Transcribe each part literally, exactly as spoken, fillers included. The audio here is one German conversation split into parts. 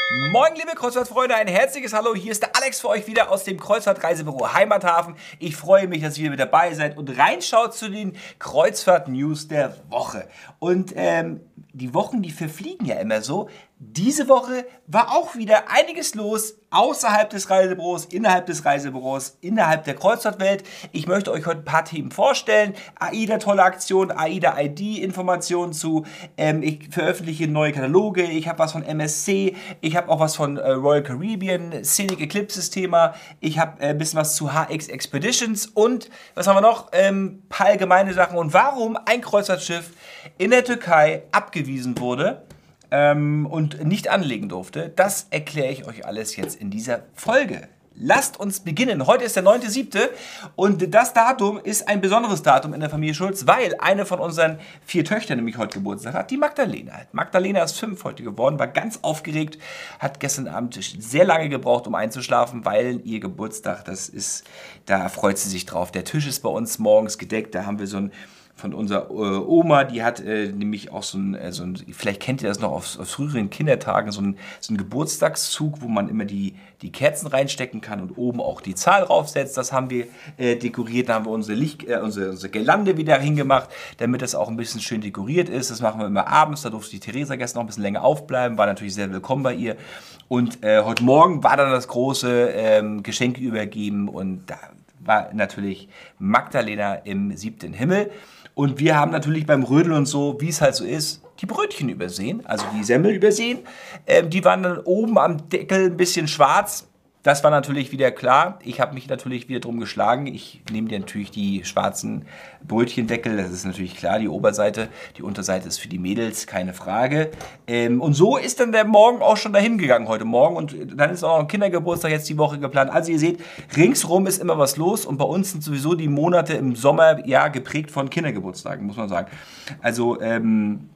Moin liebe Kreuzfahrtfreunde, ein herzliches Hallo, hier ist der Alex für euch wieder aus dem Kreuzfahrtreisebüro Heimathafen. Ich freue mich, dass ihr mit dabei seid und reinschaut zu den Kreuzfahrt-News der Woche. Und ähm, die Wochen, die verfliegen ja immer so. Diese Woche war auch wieder einiges los, außerhalb des Reisebüros, innerhalb des Reisebüros, innerhalb der Kreuzfahrtwelt. Ich möchte euch heute ein paar Themen vorstellen. AIDA, tolle Aktion, AIDA I D-Informationen zu. Ähm, ich veröffentliche neue Kataloge, ich habe was von M S C, ich habe auch was von äh, Royal Caribbean, Scenic Eclipses-Thema, ich habe äh, ein bisschen was zu H X Expeditions und, was haben wir noch, ähm, paar allgemeine Sachen und warum ein Kreuzfahrtschiff in der Türkei abgewiesen wurde ähm, und nicht anlegen durfte, das erkläre ich euch alles jetzt in dieser Folge. Lasst uns beginnen. Heute ist der neunte siebte und das Datum ist ein besonderes Datum in der Familie Schulz, weil eine von unseren vier Töchtern nämlich heute Geburtstag hat, die Magdalena. Magdalena ist fünf heute geworden, war ganz aufgeregt, hat gestern Abend sehr lange gebraucht, um einzuschlafen, weil ihr Geburtstag, das ist, da freut sie sich drauf. Der Tisch ist bei uns morgens gedeckt, da haben wir so ein von unserer äh, Oma, die hat äh, nämlich auch so ein, äh, so ein, vielleicht kennt ihr das noch aus, aus früheren Kindertagen, so ein, so ein Geburtstagszug, wo man immer die, die Kerzen reinstecken kann und oben auch die Zahl draufsetzt. Das haben wir äh, dekoriert, da haben wir unsere, Licht, äh, unsere, unsere Girlande wieder hingemacht, damit das auch ein bisschen schön dekoriert ist. Das machen wir immer abends, da durfte die Theresa gestern noch ein bisschen länger aufbleiben, war natürlich sehr willkommen bei ihr. Und äh, heute Morgen war dann das große ähm, Geschenke übergeben und da war natürlich Magdalena im siebten Himmel. Und wir haben natürlich beim Rödeln und so, wie es halt so ist, die Brötchen übersehen, also die Semmel übersehen. Ähm, die waren dann oben am Deckel ein bisschen schwarz. Das war natürlich wieder klar. Ich habe mich natürlich wieder drum geschlagen. Ich nehme dir natürlich die schwarzen Brötchendeckel. Das ist natürlich klar, die Oberseite. Die Unterseite ist für die Mädels, keine Frage. Ähm, und so ist dann der Morgen auch schon dahin gegangen heute Morgen. Und dann ist auch noch ein Kindergeburtstag jetzt die Woche geplant. Also ihr seht, ringsrum ist immer was los. Und bei uns sind sowieso die Monate im Sommer ja geprägt von Kindergeburtstagen, muss man sagen. Also ähm,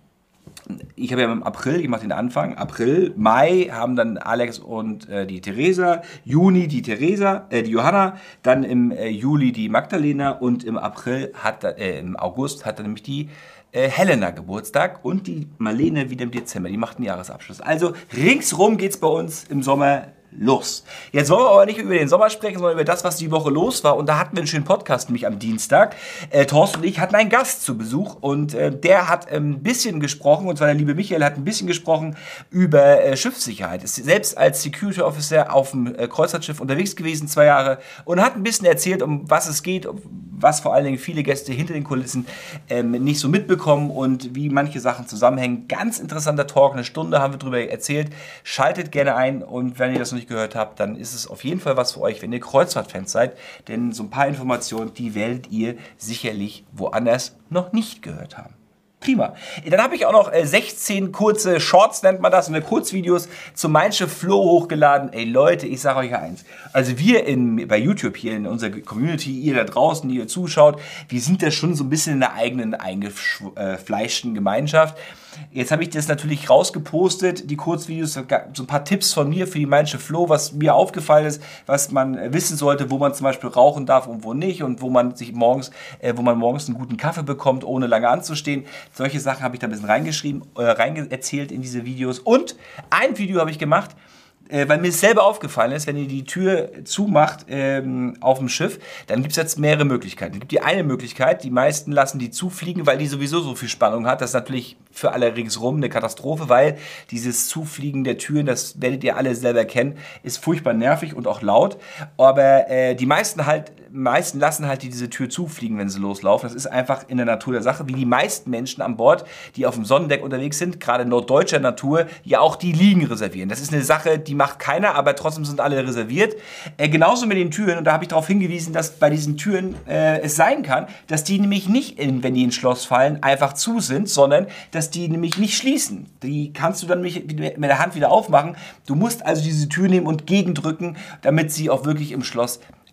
ich habe ja im April, ich mache den Anfang, April, Mai haben dann Alex und äh, die Theresa, Juni die Theresa, äh, die Johanna, dann im äh, Juli die Magdalena und im April hat, äh, im August hat dann nämlich die äh, Helena Geburtstag und die Marlene wieder im Dezember, die macht einen Jahresabschluss. Also ringsrum geht's bei uns im Sommer los. Jetzt wollen wir aber nicht über den Sommer sprechen, sondern über das, was die Woche los war. Und da hatten wir einen schönen Podcast, nämlich am Dienstag. Äh, Thorsten und ich hatten einen Gast zu Besuch und äh, der hat ein bisschen gesprochen, und zwar der liebe Michael hat ein bisschen gesprochen über äh, Schiffssicherheit. Ist selbst als Security Officer auf dem äh, Kreuzfahrtschiff unterwegs gewesen, zwei Jahre, und hat ein bisschen erzählt, um was es geht, was vor allen Dingen viele Gäste hinter den Kulissen ähm, nicht so mitbekommen und wie manche Sachen zusammenhängen. Ganz interessanter Talk, eine Stunde haben wir darüber erzählt. Schaltet gerne ein und wenn ihr das noch nicht gehört habt, dann ist es auf jeden Fall was für euch, wenn ihr Kreuzfahrtfans seid, denn so ein paar Informationen, die werdet ihr sicherlich woanders noch nicht gehört haben. Prima. Dann habe ich auch noch äh, sechzehn kurze Shorts, nennt man das, und Kurzvideos zu Mein Schiff Flo hochgeladen. Ey Leute, ich sage euch ja eins. Also wir in, bei YouTube hier in unserer Community, ihr da draußen, die ihr zuschaut, wir sind da schon so ein bisschen in der eigenen eingefleischten Gemeinschaft. Jetzt habe ich das natürlich rausgepostet, die Kurzvideos, so ein paar Tipps von mir für die Mein Schiff Flo, was mir aufgefallen ist, was man wissen sollte, wo man zum Beispiel rauchen darf und wo nicht und wo man sich morgens, äh, wo man morgens einen guten Kaffee bekommt, ohne lange anzustehen. Solche Sachen habe ich da ein bisschen reingeschrieben, äh, rein erzählt in diese Videos. Und ein Video habe ich gemacht, äh, weil mir es selber aufgefallen ist, wenn ihr die Tür zumacht ähm, auf dem Schiff, dann gibt es jetzt mehrere Möglichkeiten. Es gibt die eine Möglichkeit, die meisten lassen die zufliegen, weil die sowieso so viel Spannung hat. Das ist natürlich für alle ringsrum eine Katastrophe, weil dieses Zufliegen der Türen, das werdet ihr alle selber kennen, ist furchtbar nervig und auch laut. Aber äh, die meisten halt, meisten lassen halt diese Tür zufliegen, wenn sie loslaufen. Das ist einfach in der Natur der Sache, wie die meisten Menschen an Bord, die auf dem Sonnendeck unterwegs sind, gerade norddeutscher Natur, ja auch die Liegen reservieren. Das ist eine Sache, die macht keiner, aber trotzdem sind alle reserviert. Äh, genauso mit den Türen, und da habe ich darauf hingewiesen, dass bei diesen Türen äh, es sein kann, dass die nämlich nicht, in, wenn die ins Schloss fallen, einfach zu sind, sondern dass die nämlich nicht schließen. Die kannst du dann mit der Hand wieder aufmachen. Du musst also diese Tür nehmen und gegendrücken, damit sie auch wirklich im Schloss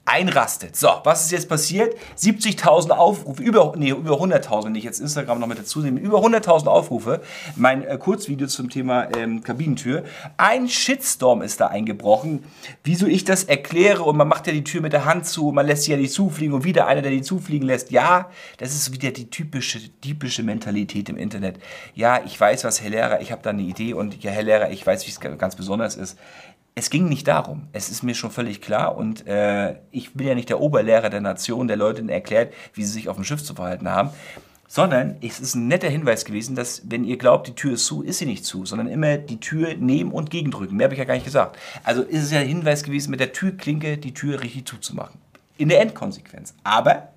einrastet. So, was ist jetzt passiert? siebzigtausend Aufrufe, über, nee, über hunderttausend, wenn ich jetzt Instagram noch mit dazu nehme, über hunderttausend Aufrufe. Mein äh, Kurzvideo zum Thema ähm, Kabinentür. Ein Shitstorm ist da eingebrochen, wieso ich das erkläre, und man macht ja die Tür mit der Hand zu, man lässt sie ja nicht zufliegen und wieder einer, der die zufliegen lässt. Ja, das ist wieder die typische, typische Mentalität im Internet. Ja, ich weiß was, Herr Lehrer, ich habe da eine Idee, und ja, Herr Lehrer, ich weiß, wie es ganz besonders ist. Es ging nicht darum. Es ist mir schon völlig klar, und äh, ich bin ja nicht der Oberlehrer der Nation, der Leuten erklärt, wie sie sich auf dem Schiff zu verhalten haben, sondern es ist ein netter Hinweis gewesen, dass, wenn ihr glaubt, die Tür ist zu, ist sie nicht zu, sondern immer die Tür nehmen und gegendrücken. Mehr habe ich ja gar nicht gesagt. Also ist es ja ein Hinweis gewesen, mit der Türklinke die Tür richtig zuzumachen. In der Endkonsequenz. Aber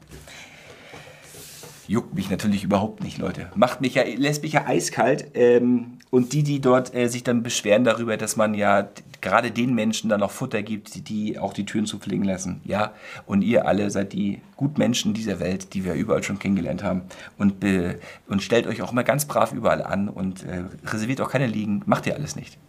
juckt mich natürlich überhaupt nicht, Leute. Macht mich ja, lässt mich ja eiskalt. Ähm, und die, die dort äh, sich dann beschweren darüber, dass man ja gerade den Menschen dann noch Futter gibt, die, die auch die Türen zufliegen lassen. Ja, und ihr alle seid die Gutmenschen dieser Welt, die wir überall schon kennengelernt haben. Und, äh, und stellt euch auch immer ganz brav überall an und äh, reserviert auch keine Liegen. Macht ihr alles nicht.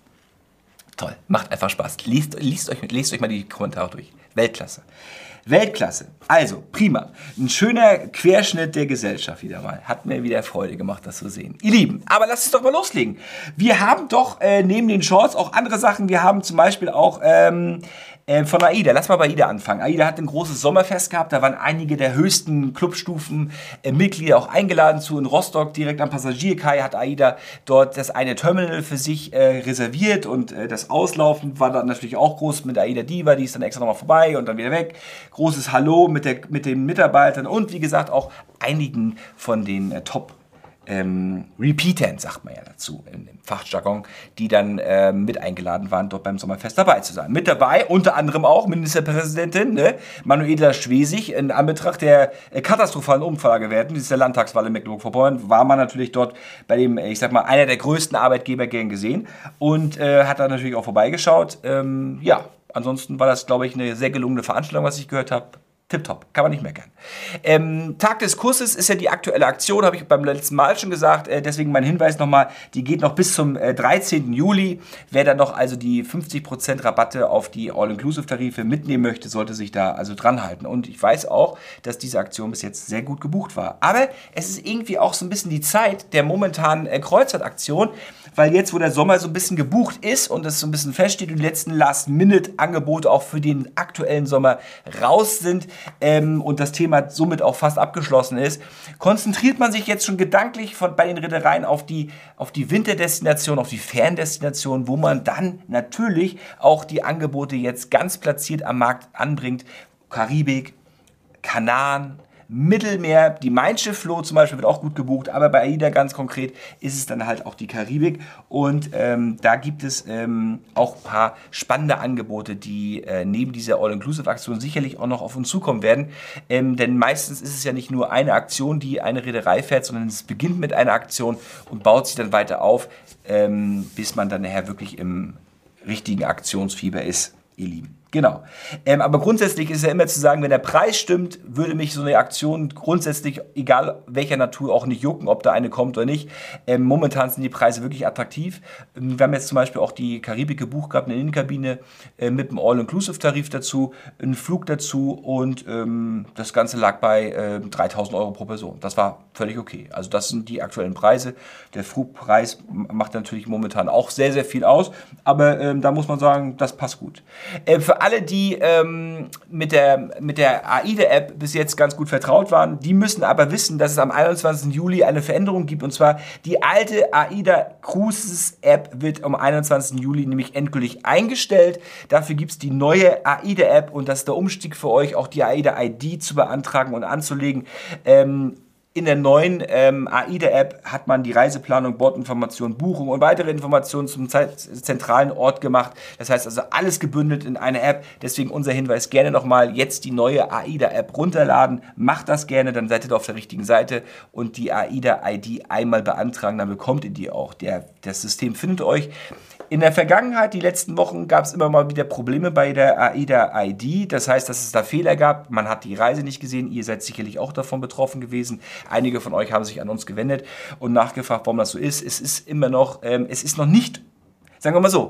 Toll, macht einfach Spaß. Liest, liest, euch, lest euch mal die Kommentare durch. Weltklasse. Weltklasse. Also, prima. Ein schöner Querschnitt der Gesellschaft wieder mal. Hat mir wieder Freude gemacht, das zu sehen. Ihr Lieben, aber lasst uns doch mal loslegen. Wir haben doch äh, neben den Shorts auch andere Sachen. Wir haben zum Beispiel auch ähm, äh, von AIDA. Lass mal bei AIDA anfangen. AIDA hat ein großes Sommerfest gehabt. Da waren einige der höchsten Clubstufen äh, Mitglieder auch eingeladen zu. In Rostock, direkt am Passagierkai, hat AIDA dort das eine Terminal für sich äh, reserviert. Und äh, das Auslaufen war dann natürlich auch groß mit AIDA Diva. Die ist dann extra nochmal vorbei und dann wieder weg. Großes Hallo mit, der, mit den Mitarbeitern und wie gesagt auch einigen von den äh, Top ähm, Repeatern, sagt man ja dazu im, im Fachjargon, die dann äh, mit eingeladen waren, dort beim Sommerfest dabei zu sein. Mit dabei unter anderem auch Ministerpräsidentin ne, Manuela Schwesig. In Anbetracht der äh, katastrophalen Umfragewerten dieser Landtagswahl in Mecklenburg-Vorpommern war man natürlich dort bei dem, ich sag mal, einer der größten Arbeitgeber gern gesehen und äh, hat da natürlich auch vorbeigeschaut. Ähm, ja, ansonsten war das, glaube ich, eine sehr gelungene Veranstaltung, was ich gehört habe. Tipptopp, kann man nicht meckern. Ähm, Tag des Kusses ist ja die aktuelle Aktion, habe ich beim letzten Mal schon gesagt. Äh, deswegen mein Hinweis nochmal, die geht noch bis zum äh, dreizehnten Juli. Wer dann noch also die fünfzig Prozent Rabatte auf die All-Inclusive-Tarife mitnehmen möchte, sollte sich da also dran halten. Und ich weiß auch, dass diese Aktion bis jetzt sehr gut gebucht war. Aber es ist irgendwie auch so ein bisschen die Zeit der momentanen äh, Kreuzfahrt-Aktion, weil jetzt, wo der Sommer so ein bisschen gebucht ist und es so ein bisschen feststeht und die letzten Last-Minute-Angebote auch für den aktuellen Sommer raus sind, Ähm, und das Thema somit auch fast abgeschlossen ist, konzentriert man sich jetzt schon gedanklich von, bei den Reedereien auf die, auf die Winterdestination, auf die Ferndestination, wo man dann natürlich auch die Angebote jetzt ganz platziert am Markt anbringt. Karibik, Kanaren, Mittelmeer, die Mein Schiff Floh zum Beispiel wird auch gut gebucht, aber bei AIDA ganz konkret ist es dann halt auch die Karibik und ähm, da gibt es ähm, auch ein paar spannende Angebote, die äh, neben dieser All-Inclusive-Aktion sicherlich auch noch auf uns zukommen werden, ähm, denn meistens ist es ja nicht nur eine Aktion, die eine Reederei fährt, sondern es beginnt mit einer Aktion und baut sich dann weiter auf, ähm, bis man dann nachher wirklich im richtigen Aktionsfieber ist, ihr Lieben. Genau. Ähm, aber grundsätzlich ist ja immer zu sagen, wenn der Preis stimmt, würde mich so eine Aktion grundsätzlich, egal welcher Natur, auch nicht jucken, ob da eine kommt oder nicht. Ähm, momentan sind die Preise wirklich attraktiv. Ähm, wir haben jetzt zum Beispiel auch die Karibik gebucht gehabt, eine Innenkabine äh, mit einem All-Inclusive-Tarif dazu, einen Flug dazu und ähm, das Ganze lag bei äh, dreitausend Euro pro Person. Das war völlig okay. Also das sind die aktuellen Preise. Der Flugpreis macht natürlich momentan auch sehr, sehr viel aus, aber ähm, da muss man sagen, das passt gut. Äh, für alle, die ähm, mit der, mit der AIDA-App bis jetzt ganz gut vertraut waren, die müssen aber wissen, dass es am einundzwanzigsten Juli eine Veränderung gibt. Und zwar die alte AIDA Cruises-App wird am einundzwanzigsten Juli nämlich endgültig eingestellt. Dafür gibt es die neue AIDA-App und das ist der Umstieg für euch, auch die AIDA-I D zu beantragen und anzulegen. Ähm, In der neuen ähm, AIDA-App hat man die Reiseplanung, Bordinformation, Buchung und weitere Informationen zum zentralen Ort gemacht. Das heißt also alles gebündelt in einer App. Deswegen unser Hinweis, gerne nochmal jetzt die neue AIDA-App runterladen. Macht das gerne, dann seid ihr auf der richtigen Seite und die AIDA-I D einmal beantragen, dann bekommt ihr die auch. Der, das System findet euch. In der Vergangenheit, die letzten Wochen, gab es immer mal wieder Probleme bei der AIDA-I D. Das heißt, dass es da Fehler gab. Man hat die Reise nicht gesehen. Ihr seid sicherlich auch davon betroffen gewesen. Einige von euch haben sich an uns gewendet und nachgefragt, warum das so ist. Es ist immer noch, ähm, es ist noch nicht, sagen wir mal so,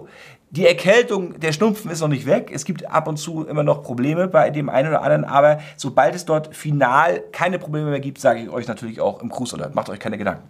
Die Erkältung, der Schnupfen ist noch nicht weg. Es gibt ab und zu immer noch Probleme bei dem einen oder anderen, aber sobald es dort final keine Probleme mehr gibt, sage ich euch natürlich auch im Cruise Alert. Macht euch keine Gedanken.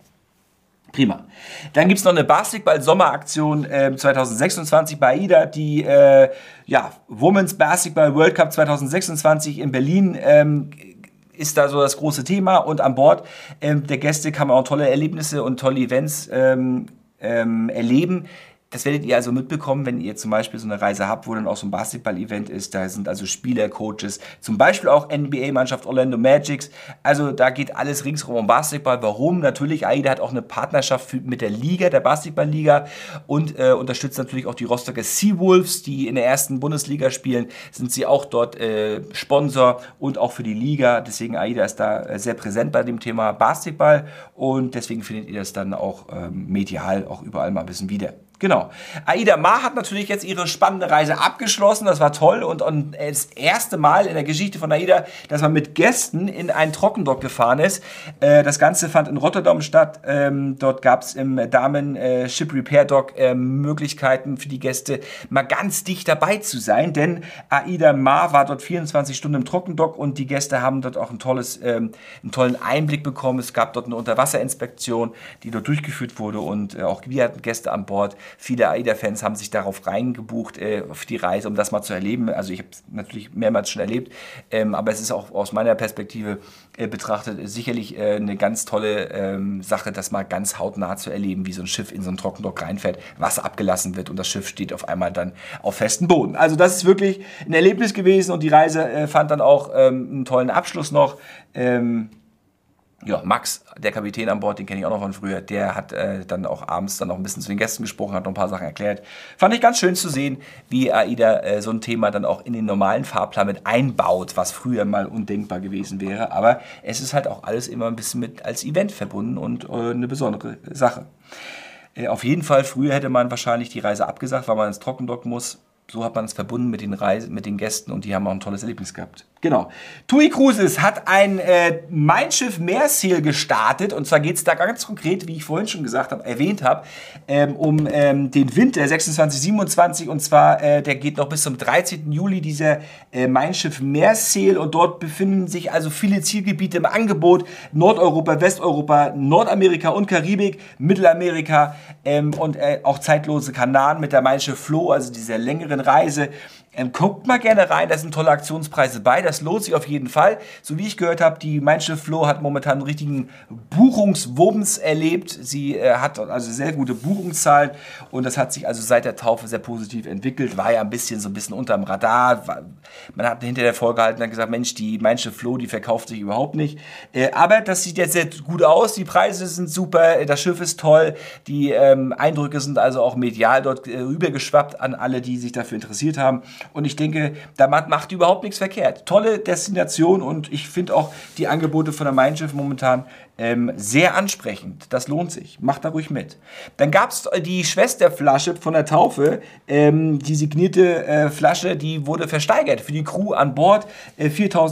Prima. Dann gibt es noch eine Basketball-Sommeraktion äh, zwanzig sechsundzwanzig bei AIDA, die äh, ja, Women's Basketball World Cup zwanzig sechsundzwanzig in Berlin ähm, ist da so das große Thema. Und an Bord ähm, der Gäste kann man auch tolle Erlebnisse und tolle Events ähm, ähm, erleben. Das werdet ihr also mitbekommen, wenn ihr zum Beispiel so eine Reise habt, wo dann auch so ein Basketball-Event ist. Da sind also Spieler, Coaches, zum Beispiel auch N B A-Mannschaft Orlando Magics. Also da geht alles ringsherum um Basketball. Warum? Natürlich, AIDA hat auch eine Partnerschaft mit der Liga, der Basketball-Liga und äh, unterstützt natürlich auch die Rostocker Seawolves, die in der ersten Bundesliga spielen. Sind sie auch dort äh, Sponsor und auch für die Liga. Deswegen AIDA ist da äh, sehr präsent bei dem Thema Basketball und deswegen findet ihr das dann auch ähm, medial auch überall mal ein bisschen wieder. Genau. AIDA Mar hat natürlich jetzt ihre spannende Reise abgeschlossen. Das war toll und, und das erste Mal in der Geschichte von AIDA, dass man mit Gästen in einen Trockendock gefahren ist. Äh, das Ganze fand in Rotterdam statt. Ähm, dort gab es im Damen äh, Ship Repair Dock äh, Möglichkeiten für die Gäste, mal ganz dicht dabei zu sein, denn AIDA Mar war dort vierundzwanzig Stunden im Trockendock und die Gäste haben dort auch ein tolles, ähm, einen tollen Einblick bekommen. Es gab dort eine Unterwasserinspektion, die dort durchgeführt wurde und äh, auch wir hatten Gäste an Bord. Viele AIDA-Fans haben sich darauf reingebucht, äh, auf die Reise, um das mal zu erleben. Also ich habe es natürlich mehrmals schon erlebt, ähm, aber es ist auch aus meiner Perspektive äh, betrachtet sicherlich äh, eine ganz tolle ähm, Sache, das mal ganz hautnah zu erleben, wie so ein Schiff in so einen Trockendock reinfährt, Wasser abgelassen wird und das Schiff steht auf einmal dann auf festem Boden. Also das ist wirklich ein Erlebnis gewesen und die Reise äh, fand dann auch ähm, einen tollen Abschluss noch. Ähm, Ja, Max, der Kapitän an Bord, den kenne ich auch noch von früher, der hat äh, dann auch abends dann noch ein bisschen zu den Gästen gesprochen, hat noch ein paar Sachen erklärt. Fand ich ganz schön zu sehen, wie AIDA äh, so ein Thema dann auch in den normalen Fahrplan mit einbaut, was früher mal undenkbar gewesen wäre. Aber es ist halt auch alles immer ein bisschen mit als Event verbunden und äh, eine besondere Sache. Äh, auf jeden Fall, früher hätte man wahrscheinlich die Reise abgesagt, weil man ins Trockendock muss. So hat man es verbunden mit den Reisen, mit den Gästen und die haben auch ein tolles Erlebnis gehabt. Genau. TUI Cruises hat ein äh, Mein Schiff Meersail gestartet und zwar geht es da ganz konkret, wie ich vorhin schon gesagt habe, erwähnt habe, ähm, um ähm, den Winter sechsundzwanzig siebenundzwanzig und zwar, äh, der geht noch bis zum dreizehnten Juli, dieser äh, Mein Schiff Meersail und dort befinden sich also viele Zielgebiete im Angebot, Nordeuropa, Westeuropa, Nordamerika und Karibik, Mittelamerika ähm, und äh, auch zeitlose Kanaren mit der Mein Schiff Floh, also dieser längeren Reise. Ähm, guckt mal gerne rein, da sind tolle Aktionspreise bei, das lohnt sich auf jeden Fall. So wie ich gehört habe, die Mein Schiff Floh hat momentan einen richtigen Buchungswumms erlebt. Sie äh, hat also sehr gute Buchungszahlen und das hat sich also seit der Taufe sehr positiv entwickelt. War ja ein bisschen so ein bisschen unterm Radar. War, man hat hinter der Folge halt dann gesagt, Mensch, die Mein Schiff Floh, die verkauft sich überhaupt nicht. Äh, aber das sieht jetzt sehr gut aus, die Preise sind super, das Schiff ist toll, die ähm, Eindrücke sind also auch medial dort äh, rübergeschwappt an alle, die sich dafür interessiert haben. Und ich denke, da macht überhaupt nichts verkehrt. Tolle Destination und ich finde auch die Angebote von der Mein Schiff momentan ähm, sehr ansprechend. Das lohnt sich. Macht da ruhig mit. Dann gab es die Schwesterflasche von der Taufe. Ähm, die signierte äh, Flasche, die wurde versteigert für die Crew an Bord. Äh,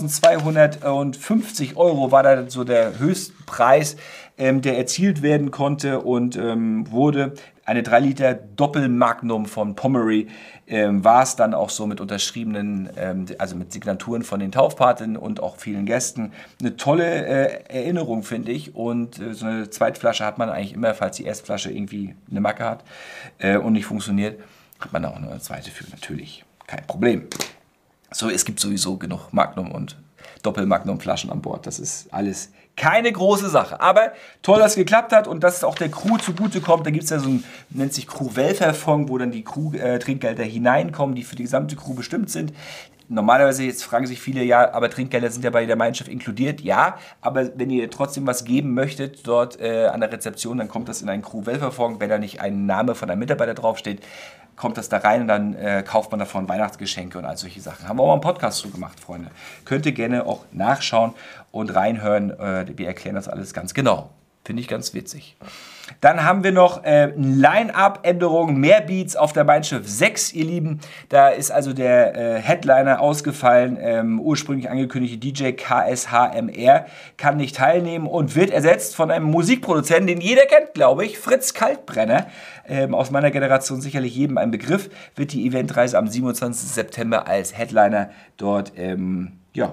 viertausendzweihundertfünfzig Euro war da so der Höchstpreis, ähm, der erzielt werden konnte und ähm, wurde eine drei Liter Doppelmagnum von Pommery. Ähm, war es dann auch so mit unterschriebenen, ähm, also mit Signaturen von den Taufpaten und auch vielen Gästen. Eine tolle äh, Erinnerung, finde ich. Und äh, so eine Zweitflasche hat man eigentlich immer, falls die Erstflasche irgendwie eine Macke hat äh, und nicht funktioniert, hat man da auch noch eine zweite für. Natürlich, kein Problem. So, es gibt sowieso genug Magnum und Doppelmagnum-Flaschen an Bord. Das ist alles keine große Sache. Aber toll, dass es geklappt hat und dass es auch der Crew zugutekommt. Da gibt es ja so ein, nennt sich Crew-Welfare-Fonds, wo dann die Crew-Trinkgelder äh, hineinkommen, die für die gesamte Crew bestimmt sind. Normalerweise, jetzt fragen sich viele, ja, aber Trinkgelder sind ja bei der Mein Schiff inkludiert. Ja, aber wenn ihr trotzdem was geben möchtet dort äh, an der Rezeption, dann kommt das in einen Crew-Welfare-Fonds. Wenn da nicht ein Name von einem Mitarbeiter draufsteht, kommt das da rein und dann äh, kauft man davon Weihnachtsgeschenke und all solche Sachen. Haben wir auch mal einen Podcast zu gemacht, Freunde. Könnt ihr gerne auch nachschauen und reinhören. Äh, wir erklären das alles ganz genau. Finde ich ganz witzig. Dann haben wir noch äh, Line-Up-Änderungen, mehr Beats auf der Mein Schiff sechs, ihr Lieben. Da ist also der äh, Headliner ausgefallen. Ähm, ursprünglich angekündigte D J K S H M R kann nicht teilnehmen und wird ersetzt von einem Musikproduzenten, den jeder kennt, glaube ich, Fritz Kaltbrenner. Ähm, aus meiner Generation sicherlich jedem ein Begriff. Wird die Eventreise am siebenundzwanzigsten September als Headliner dort, ähm, ja,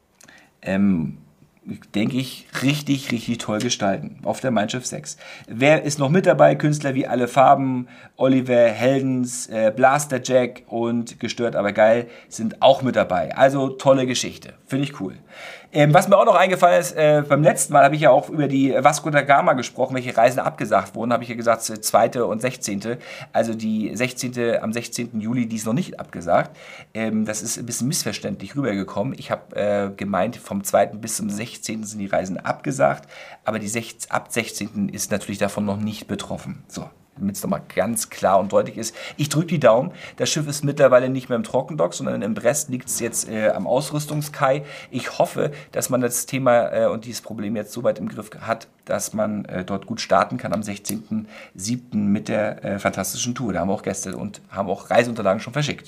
ähm, denke ich, richtig, richtig toll gestalten auf der Mein Schiff sechs. Wer ist noch mit dabei? Künstler wie Alle Farben, Oliver Heldens, äh, Blaster Jack und Gestört aber geil sind auch mit dabei. Also tolle Geschichte. Finde ich cool. Ähm, was mir auch noch eingefallen ist, äh, beim letzten Mal habe ich ja auch über die Vasco da Gama gesprochen, welche Reisen abgesagt wurden. Habe ich ja gesagt, zweite und sechzehnte Also die sechzehnte am sechzehnten Juli, die ist noch nicht abgesagt. Ähm, das ist ein bisschen missverständlich rübergekommen. Ich habe äh, gemeint, vom zweiten bis zum sechzehnten sind die Reisen abgesagt, aber die sechzehnten ab sechzehnten ist natürlich davon noch nicht betroffen. So. Damit es nochmal ganz klar und deutlich ist. Ich drücke die Daumen. Das Schiff ist mittlerweile nicht mehr im Trockendock, sondern in Brest liegt es jetzt äh, am Ausrüstungskai. Ich hoffe, dass man das Thema äh, und dieses Problem jetzt so weit im Griff hat, dass man äh, dort gut starten kann am sechzehnten siebten mit der äh, fantastischen Tour. Da haben wir auch Gäste und haben auch Reiseunterlagen schon verschickt.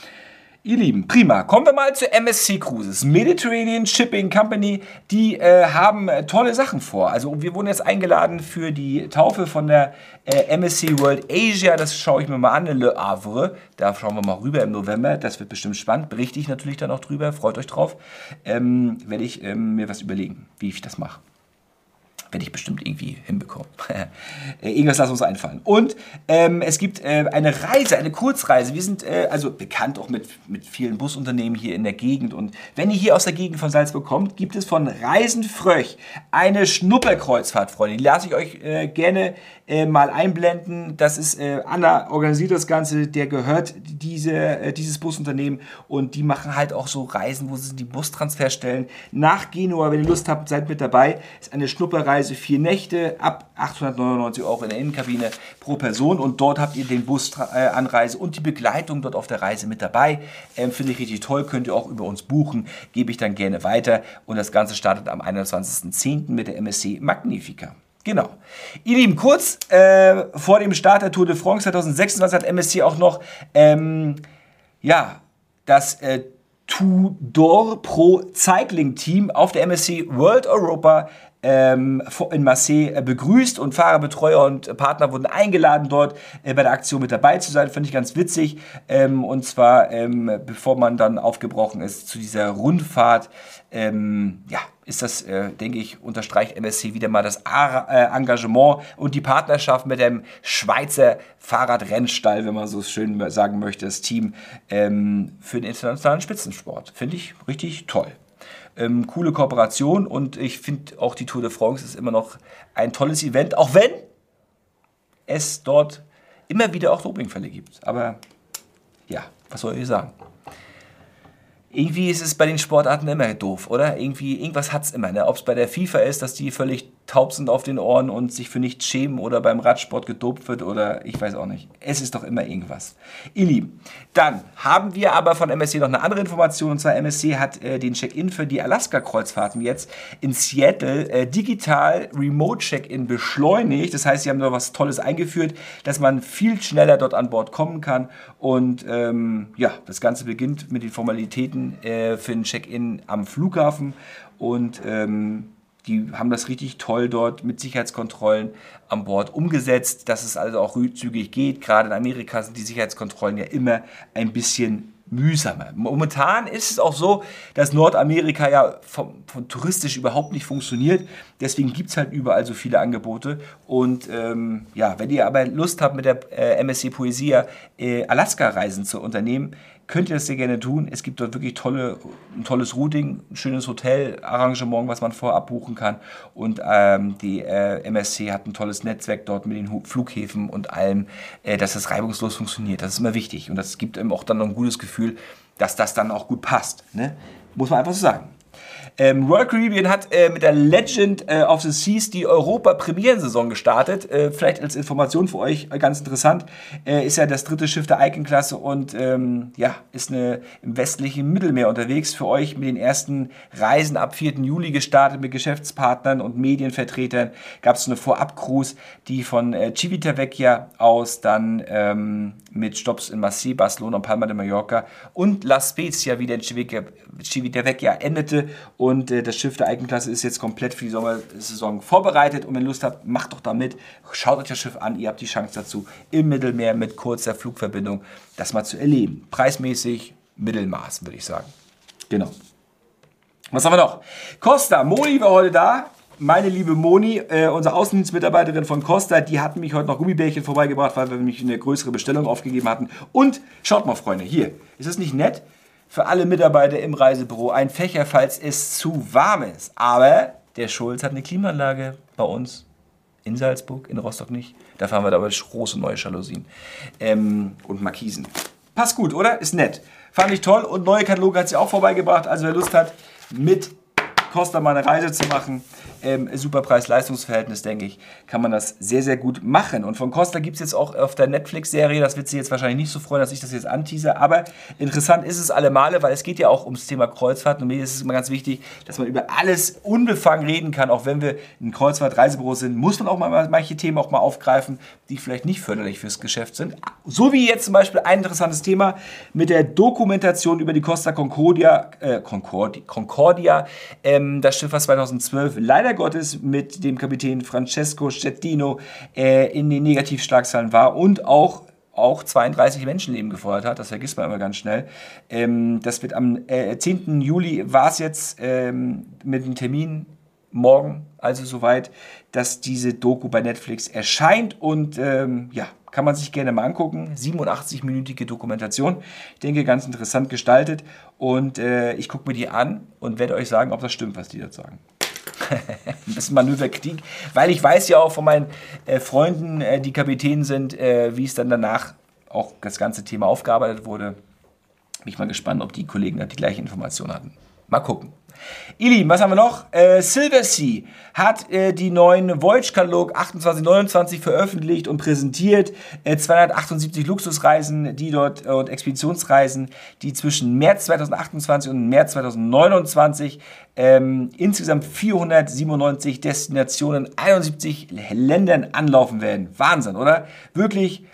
Ihr Lieben, prima. Kommen wir mal zu M S C Cruises. Mediterranean Shipping Company, die äh, haben äh, tolle Sachen vor. Also wir wurden jetzt eingeladen für die Taufe von der äh, M S C World Asia. Das schaue ich mir mal an in Le Havre. Da schauen wir mal rüber im November. Das wird bestimmt spannend. Berichte ich natürlich dann auch drüber. Freut euch drauf. Ähm, werde ich ähm, mir was überlegen, wie ich das mache. Werde ich bestimmt irgendwie hinbekommen. Irgendwas lass uns einfallen. Und ähm, es gibt äh, eine Reise, eine Kurzreise. Wir sind äh, also bekannt auch mit, mit vielen Busunternehmen hier in der Gegend. Und wenn ihr hier aus der Gegend von Salzburg kommt, gibt es von Reisen Fröch eine Schnupperkreuzfahrt, Freunde. Die lasse ich euch äh, gerne äh, mal einblenden. Das ist äh, Anna organisiert das Ganze. Der gehört diese, äh, dieses Busunternehmen. Und die machen halt auch so Reisen, wo sie die Bustransfer stellen. Nach Genua, wenn ihr Lust habt, seid mit dabei. Ist eine Schnupperreise. Vier Nächte ab achthundertneunundneunzig Euro in der Innenkabine pro Person und dort habt ihr den Busanreise und die Begleitung dort auf der Reise mit dabei. Ähm, Finde ich richtig toll, könnt ihr auch über uns buchen, gebe ich dann gerne weiter und das Ganze startet am einundzwanzigsten zehnten mit der M S C Magnifica. Genau. Ihr Lieben, kurz äh, vor dem Start der Tour de France zweitausendsechsundzwanzig hat M S C auch noch ähm, ja, das äh, Tudor Pro Cycling Team auf der M S C World Europa in Marseille begrüßt und Fahrer, Betreuer und Partner wurden eingeladen, dort bei der Aktion mit dabei zu sein. Finde ich ganz witzig. Und zwar, bevor man dann aufgebrochen ist zu dieser Rundfahrt, ja, ist das, denke ich, unterstreicht M S C wieder mal das Engagement und die Partnerschaft mit dem Schweizer Fahrradrennstall, wenn man so schön sagen möchte, das Team für den internationalen Spitzensport. Finde ich richtig toll. Ähm, coole Kooperation und ich finde auch die Tour de France ist immer noch ein tolles Event, auch wenn es dort immer wieder auch Dopingfälle gibt. Aber ja, was soll ich sagen? Irgendwie ist es bei den Sportarten immer doof, oder? Irgendwie, irgendwas hat es immer. Ne? Ob es bei der FIFA ist, dass die völlig taub sind auf den Ohren und sich für nichts schämen oder beim Radsport gedopt wird oder ich weiß auch nicht. Es ist doch immer irgendwas. Ihr Lieben, dann haben wir aber von M S C noch eine andere Information und zwar M S C hat äh, den Check-in für die Alaska-Kreuzfahrten jetzt in Seattle äh, digital Remote-Check-in beschleunigt. Das heißt, sie haben da was Tolles eingeführt, dass man viel schneller dort an Bord kommen kann und ähm, ja, das Ganze beginnt mit den Formalitäten äh, für den Check-in am Flughafen und ähm, die haben das richtig toll dort mit Sicherheitskontrollen an Bord umgesetzt, dass es also auch zügig geht. Gerade in Amerika sind die Sicherheitskontrollen ja immer ein bisschen mühsamer. Momentan ist es auch so, dass Nordamerika ja vom, von touristisch überhaupt nicht funktioniert. Deswegen gibt es halt überall so viele Angebote. Und ähm, ja, wenn ihr aber Lust habt, mit der äh, M S C Poesia äh, Alaska-Reisen zu unternehmen, könnt ihr das sehr gerne tun. Es gibt dort wirklich tolle, ein tolles Routing, ein schönes Hotelarrangement, was man vorab buchen kann. Und ähm, die äh, M S C hat ein tolles Netzwerk dort mit den Flughäfen und allem, äh, dass das reibungslos funktioniert. Das ist immer wichtig. Und das gibt einem auch dann noch ein gutes Gefühl, dass das dann auch gut passt. Ne? Muss man einfach so sagen. Ähm, Royal Caribbean hat äh, mit der Legend äh, of the Seas die Europa-Premierensaison gestartet. Äh, vielleicht als Information für euch äh, ganz interessant. Äh, ist ja das dritte Schiff der Icon-Klasse und ähm, ja, ist eine, im westlichen Mittelmeer unterwegs. Für euch mit den ersten Reisen ab vierten Juli gestartet mit Geschäftspartnern und Medienvertretern. Gab es eine Vorab-Cruise, die von äh, Civitavecchia aus dann ähm, mit Stopps in Marseille, Barcelona und Palma de Mallorca und La Spezia wieder in Civitavecchia endete. Und äh, das Schiff der Icon-Klasse ist jetzt komplett für die Sommersaison vorbereitet. Und wenn ihr Lust habt, macht doch da mit. Schaut euch das Schiff an. Ihr habt die Chance dazu, im Mittelmeer mit kurzer Flugverbindung das mal zu erleben. Preismäßig Mittelmaß, würde ich sagen. Genau. Was haben wir noch? Costa, Moni war heute da. Meine liebe Moni, äh, unsere Außendienstmitarbeiterin von Costa, die hat mich heute noch Gummibärchen vorbeigebracht, weil wir nämlich eine größere Bestellung aufgegeben hatten. Und schaut mal, Freunde, hier. Ist das nicht nett? Für alle Mitarbeiter im Reisebüro ein Fächer, falls es zu warm ist. Aber der Schulz hat eine Klimaanlage bei uns in Salzburg, in Rostock nicht. Da fahren wir da aber große neue Jalousien ähm, und Markisen. Passt gut, oder? Ist nett. Fand ich toll und neue Kataloge hat sie auch vorbeigebracht. Also wer Lust hat, mit Costa mal eine Reise zu machen, ähm, super Preis-Leistungs-Verhältnis, denke ich, kann man das sehr, sehr gut machen. Und von Costa gibt es jetzt auch auf der Netflix-Serie, das wird sie jetzt wahrscheinlich nicht so freuen, dass ich das jetzt antease, aber interessant ist es alle Male, weil es geht ja auch ums Thema Kreuzfahrt und mir ist es immer ganz wichtig, dass man über alles unbefangen reden kann, auch wenn wir ein Kreuzfahrt-Reisebüro sind, muss man auch mal manche Themen auch mal aufgreifen, die vielleicht nicht förderlich fürs Geschäft sind. So wie jetzt zum Beispiel ein interessantes Thema mit der Dokumentation über die Costa Concordia, äh, Concordia, Concordia ähm, das Schiff, was zweitausendzwölf leider Gottes mit dem Kapitän Francesco Schettino äh, in den Negativschlagzeilen war und auch, auch zweiunddreißig Menschenleben gefordert hat. Das vergisst man immer ganz schnell. Ähm, das wird am äh, zehnten Juli war es jetzt ähm, mit dem Termin morgen, also soweit, dass diese Doku bei Netflix erscheint und ähm, ja, kann man sich gerne mal angucken. siebenundachtzig-minütige Dokumentation. Ich denke, ganz interessant gestaltet und äh, ich gucke mir die an und werde euch sagen, ob das stimmt, was die dort sagen. Ein bisschen Manöverkrieg, weil ich weiß ja auch von meinen äh, Freunden, äh, die Kapitäne sind, äh, wie es dann danach auch das ganze Thema aufgearbeitet wurde. Bin ich mal gespannt, ob die Kollegen da die gleiche Information hatten. Mal gucken. Ihr Lieben, was haben wir noch? Äh, Silversea hat äh, die neuen Voyage-Katalog achtundzwanzig neunundzwanzig veröffentlicht und präsentiert. Äh, zweihundertachtundsiebzig Luxusreisen, die dort äh, und Expeditionsreisen, die zwischen März zweitausendachtundzwanzig und März zweitausendneunundzwanzig ähm, insgesamt vierhundertsiebenundneunzig Destinationen, einundsiebzig Ländern anlaufen werden. Wahnsinn, oder? Wirklich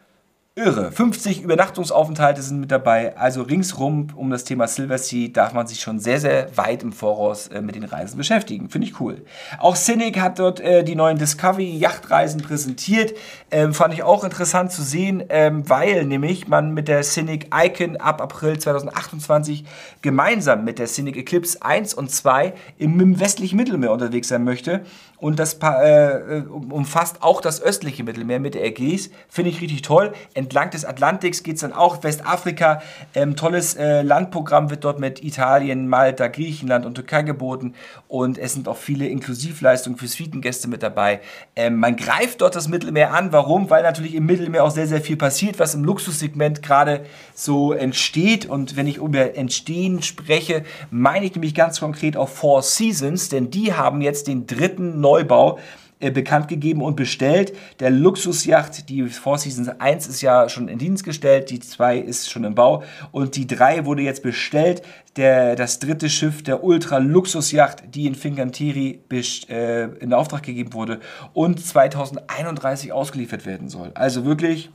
irre. fünfzig Übernachtungsaufenthalte sind mit dabei. Also ringsrum um das Thema Silversea darf man sich schon sehr, sehr weit im Voraus äh, mit den Reisen beschäftigen. Finde ich cool. Auch Scenic hat dort äh, die neuen Discovery-Yachtreisen präsentiert. Ähm, fand ich auch interessant zu sehen, ähm, weil nämlich man mit der Scenic Icon ab April zweitausendachtundzwanzig gemeinsam mit der Scenic Eclipse eins und zwei im, im westlichen Mittelmeer unterwegs sein möchte. Und das äh, umfasst auch das östliche Mittelmeer mit der Ägäis. Finde ich richtig toll. Entlang des Atlantiks geht es dann auch Westafrika. Ähm, tolles äh, Landprogramm wird dort mit Italien, Malta, Griechenland und Türkei geboten. Und es sind auch viele Inklusivleistungen für Suitengäste mit dabei. Ähm, man greift dort das Mittelmeer an. Warum? Weil natürlich im Mittelmeer auch sehr, sehr viel passiert, was im Luxussegment gerade so entsteht. Und wenn ich über Entstehen spreche, meine ich nämlich ganz konkret auch Four Seasons. Denn die haben jetzt den dritten Neubau äh, bekannt gegeben und bestellt. Der Luxusjacht, die Four Seasons eins ist ja schon in Dienst gestellt, die zwei ist schon im Bau und die drei wurde jetzt bestellt. Der, das dritte Schiff der Ultra-Luxusjacht, die in Fincantieri äh, in Auftrag gegeben wurde und zweitausendeinunddreißig ausgeliefert werden soll. Also wirklich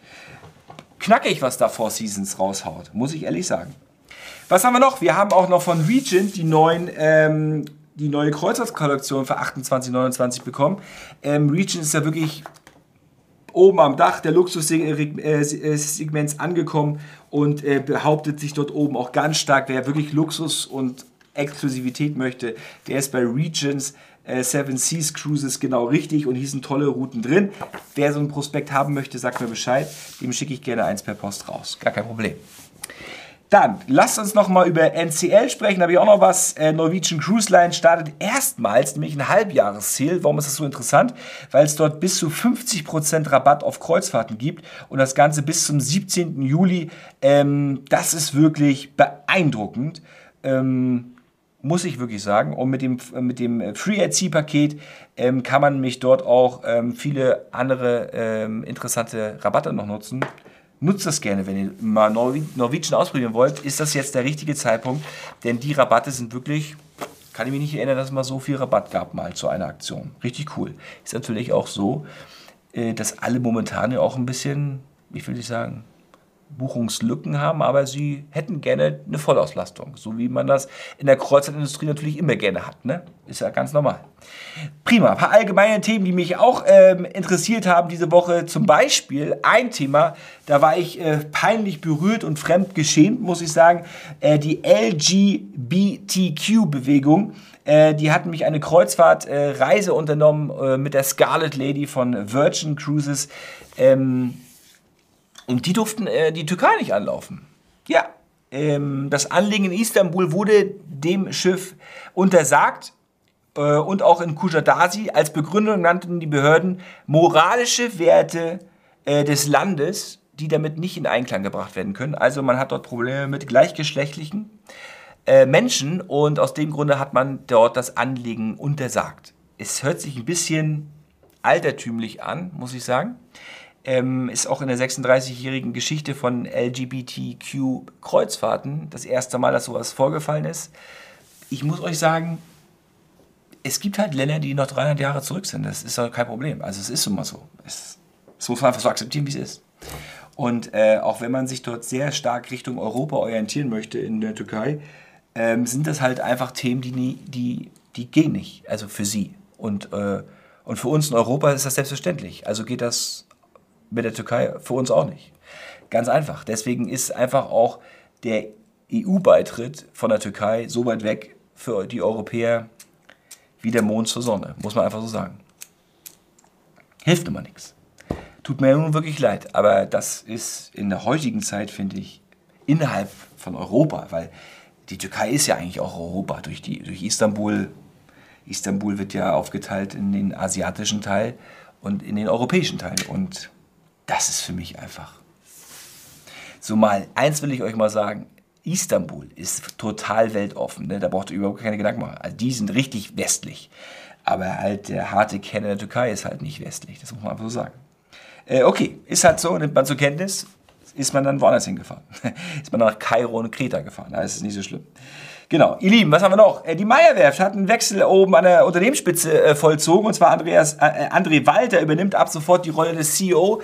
knackig, was da Four Seasons raushaut, muss ich ehrlich sagen. Was haben wir noch? Wir haben auch noch von Regent die neuen ähm, die neue Kreuzfahrtkollektion für achtundzwanzig neunundzwanzig bekommen. Ähm, Regent ist ja wirklich oben am Dach der Luxussegments angekommen und äh, behauptet sich dort oben auch ganz stark. Wer wirklich Luxus und Exklusivität möchte, der ist bei Regents äh, Seven Seas Cruises genau richtig und hier sind tolle Routen drin. Wer so ein Prospekt haben möchte, sagt mir Bescheid. Dem schicke ich gerne eins per Post raus. Gar kein Problem. Dann, lasst uns noch mal über N C L sprechen, da habe ich auch noch was. Äh, Norwegian Cruise Line startet erstmals, nämlich ein Halbjahresziel. Warum ist das so interessant? Weil es dort bis zu fünfzig Prozent Rabatt auf Kreuzfahrten gibt und das Ganze bis zum siebzehnten Juli. Ähm, das ist wirklich beeindruckend. Ähm, muss ich wirklich sagen. Und mit dem, mit dem Free at Sea Paket ähm, kann man mich dort auch ähm, viele andere ähm, interessante Rabatte noch nutzen. Nutzt das gerne, wenn ihr mal Norwe Norwegian ausprobieren wollt, ist das jetzt der richtige Zeitpunkt, denn die Rabatte sind wirklich, kann ich mich nicht erinnern, dass es mal so viel Rabatt gab mal zu einer Aktion. Richtig cool. Ist natürlich auch so, dass alle momentan ja auch ein bisschen, wie will ich sagen, Buchungslücken haben, aber sie hätten gerne eine Vollauslastung, so wie man das in der Kreuzfahrtindustrie natürlich immer gerne hat, ne? Ist ja ganz normal. Prima, ein paar allgemeine Themen, die mich auch ähm, interessiert haben diese Woche, zum Beispiel ein Thema, da war ich äh, peinlich berührt und fremd geschämt, muss ich sagen, äh, die L G B T Q-Bewegung. Äh, die hatten mich eine Kreuzfahrtreise äh, unternommen äh, mit der Scarlet Lady von Virgin Cruises. Ähm, Und die durften äh, die Türkei nicht anlaufen. Ja, ähm, das Anlegen in Istanbul wurde dem Schiff untersagt äh, und auch in Kuşadası. Als Begründung nannten die Behörden moralische Werte äh, des Landes, die damit nicht in Einklang gebracht werden können. Also man hat dort Probleme mit gleichgeschlechtlichen äh, Menschen und aus dem Grunde hat man dort das Anlegen untersagt. Es hört sich ein bisschen altertümlich an, muss ich sagen. Ähm, ist auch in der sechsunddreißigjährigen Geschichte von L G B T Q-Kreuzfahrten das erste Mal, dass sowas vorgefallen ist. Ich muss euch sagen, es gibt halt Länder, die noch dreihundert Jahre zurück sind. Das ist doch kein Problem. Also es ist immer so. Es, es muss man einfach so akzeptieren, wie es ist. Und äh, auch wenn man sich dort sehr stark Richtung Europa orientieren möchte in der Türkei, ähm, sind das halt einfach Themen, die, nie, die, die gehen nicht. Also für sie. Und, äh, und für uns in Europa ist das selbstverständlich. Also geht das mit der Türkei für uns auch nicht. Ganz einfach. Deswegen ist einfach auch der E U-Beitritt von der Türkei so weit weg für die Europäer wie der Mond zur Sonne. Muss man einfach so sagen. Hilft immer nichts. Tut mir nun wirklich leid. Aber das ist in der heutigen Zeit, finde ich, innerhalb von Europa, weil die Türkei ist ja eigentlich auch Europa durch, die, durch Istanbul. Istanbul wird ja aufgeteilt in den asiatischen Teil und in den europäischen Teil. Und das ist für mich einfach. So mal, eins will ich euch mal sagen, Istanbul ist total weltoffen, ne? Da braucht ihr überhaupt keine Gedanken machen. Also die sind richtig westlich, aber halt der harte Kern der Türkei ist halt nicht westlich, das muss man einfach so sagen. Äh, okay, ist halt so, nimmt man zur Kenntnis, ist man dann woanders hingefahren. Ist man nach Kairo und Kreta gefahren, da ist es nicht so schlimm. Genau, ihr Lieben, was haben wir noch? Die Meyer-Werft hat einen Wechsel oben an der Unternehmensspitze äh, vollzogen, und zwar Andreas, äh, André Walter übernimmt ab sofort die Rolle des C E O.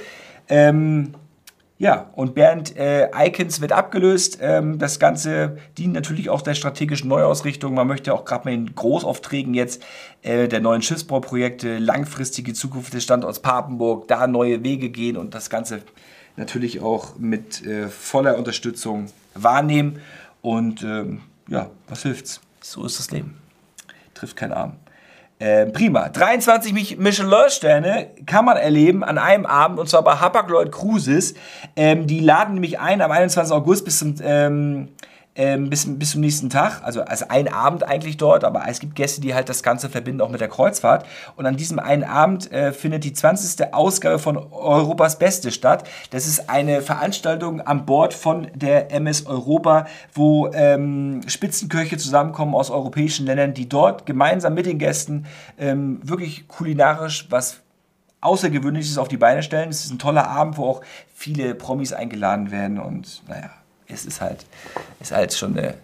Ähm, ja, und Bernd äh, Eikens wird abgelöst. Ähm, das Ganze dient natürlich auch der strategischen Neuausrichtung. Man möchte auch gerade mal in Großaufträgen jetzt äh, der neuen Schiffsbauprojekte, langfristige Zukunft des Standorts Papenburg, da neue Wege gehen und das Ganze natürlich auch mit äh, voller Unterstützung wahrnehmen. Und ähm, ja, was hilft's? So ist das Leben. Trifft keinen Arm. Äh, prima. dreiundzwanzig Michelin-Sterne kann man erleben an einem Abend, und zwar bei Hapag-Lloyd Cruises. Ähm, die laden nämlich ein am einundzwanzigsten August bis zum, ähm, ähm, bis, bis zum nächsten Tag. Also, also ein Abend eigentlich dort, aber es gibt Gäste, die halt das Ganze verbinden, auch mit der Kreuzfahrt. Und an diesem einen Abend äh, findet die zwanzigste Ausgabe von Europas Beste statt. Das ist eine Veranstaltung an Bord von der M S Europa, wo ähm, Spitzenköche zusammenkommen aus europäischen Ländern, die dort gemeinsam mit den Gästen ähm, wirklich kulinarisch was Außergewöhnliches auf die Beine stellen. Es ist ein toller Abend, wo auch viele Promis eingeladen werden und naja, es ist halt, ist halt schon eine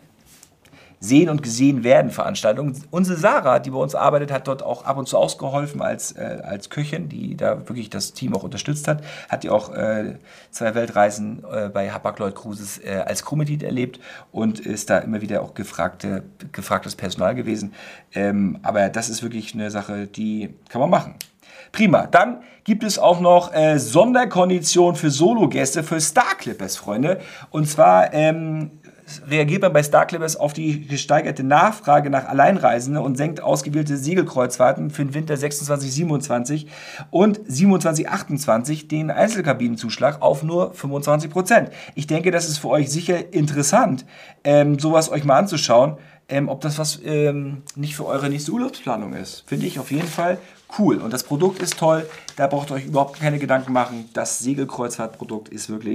Sehen- und Gesehen-Werden-Veranstaltung. Unsere Sarah, die bei uns arbeitet, hat dort auch ab und zu ausgeholfen als, äh, als Köchin, die da wirklich das Team auch unterstützt hat. Hat die auch äh, zwei Weltreisen äh, bei Hapag-Lloyd Cruises äh, als Crewmitglied erlebt und ist da immer wieder auch gefragte, gefragtes Personal gewesen. Ähm, aber das ist wirklich eine Sache, die kann man machen. Prima. Dann gibt es auch noch äh, Sonderkonditionen für Solo-Gäste für Star Clippers, Freunde. Und zwar ähm, reagiert man bei Star Clippers auf die gesteigerte Nachfrage nach Alleinreisenden und senkt ausgewählte Segelkreuzfahrten für den Winter sechsundzwanzig siebenundzwanzig und siebenundzwanzig achtundzwanzig den Einzelkabinenzuschlag auf nur fünfundzwanzig Prozent. Ich denke, das ist für euch sicher interessant, ähm, sowas euch mal anzuschauen, ähm, ob das was ähm, nicht für eure nächste Urlaubsplanung ist. Finde ich auf jeden Fall cool. Und das Produkt ist toll. Da braucht ihr euch überhaupt keine Gedanken machen. Das Segelkreuzfahrtprodukt ist wirklich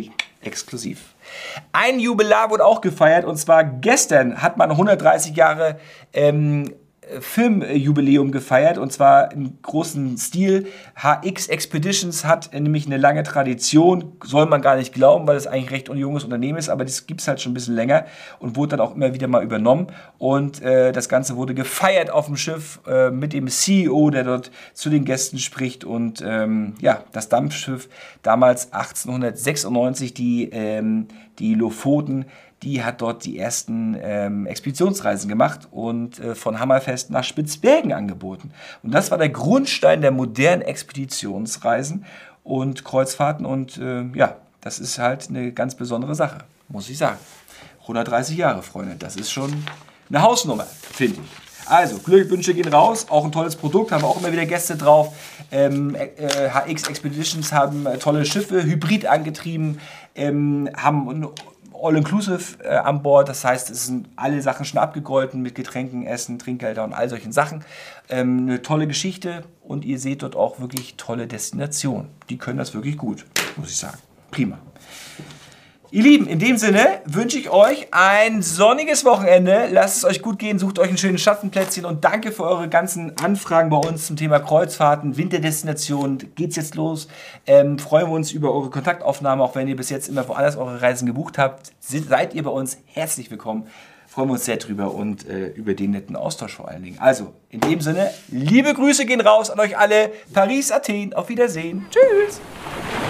exklusiv. Ein Jubilar wurde auch gefeiert und zwar gestern hat man hundertdreißig Jahre ähm, Filmjubiläum gefeiert und zwar im großen Stil. H X Expeditions hat nämlich eine lange Tradition, soll man gar nicht glauben, weil das eigentlich recht ein junges Unternehmen ist, aber das gibt es halt schon ein bisschen länger und wurde dann auch immer wieder mal übernommen und äh, das Ganze wurde gefeiert auf dem Schiff äh, mit dem C E O, der dort zu den Gästen spricht und ähm, ja, das Dampfschiff damals achtzehnhundertsechsundneunzig, die, ähm, die Lofoten, die hat dort die ersten ähm, Expeditionsreisen gemacht und äh, von Hammerfest nach Spitzbergen angeboten. Und das war der Grundstein der modernen Expeditionsreisen und Kreuzfahrten. Und äh, ja, das ist halt eine ganz besondere Sache, muss ich sagen. hundertdreißig Jahre, Freunde, das ist schon eine Hausnummer, finde ich. Also, Glückwünsche gehen raus, auch ein tolles Produkt, haben wir auch immer wieder Gäste drauf. Ähm, äh, H X Expeditions haben äh, tolle Schiffe, hybrid angetrieben, ähm, haben ein All-Inclusive äh, an Bord, das heißt, es sind alle Sachen schon abgegolten mit Getränken, Essen, Trinkgelder und all solchen Sachen. Ähm, eine tolle Geschichte und ihr seht dort auch wirklich tolle Destinationen. Die können das wirklich gut, muss ich sagen. Prima. Ihr Lieben, in dem Sinne wünsche ich euch ein sonniges Wochenende. Lasst es euch gut gehen, sucht euch ein schönes Schattenplätzchen und danke für eure ganzen Anfragen bei uns zum Thema Kreuzfahrten, Winterdestinationen. Geht's jetzt los? Ähm, freuen wir uns über eure Kontaktaufnahme, auch wenn ihr bis jetzt immer woanders eure Reisen gebucht habt. Seid ihr bei uns herzlich willkommen. Freuen wir uns sehr drüber und äh, über den netten Austausch vor allen Dingen. Also, in dem Sinne, liebe Grüße gehen raus an euch alle. Paris, Athen, auf Wiedersehen. Tschüss.